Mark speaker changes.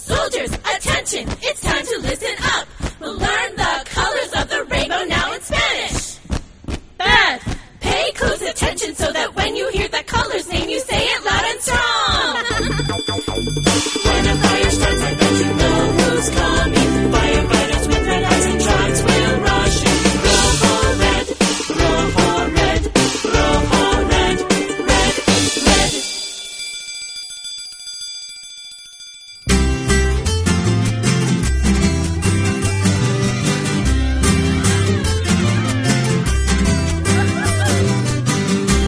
Speaker 1: Soldiers, attention, it's time to listen up. We'll learn the colors of the rainbow now in Spanish. Beth, pay close attention so that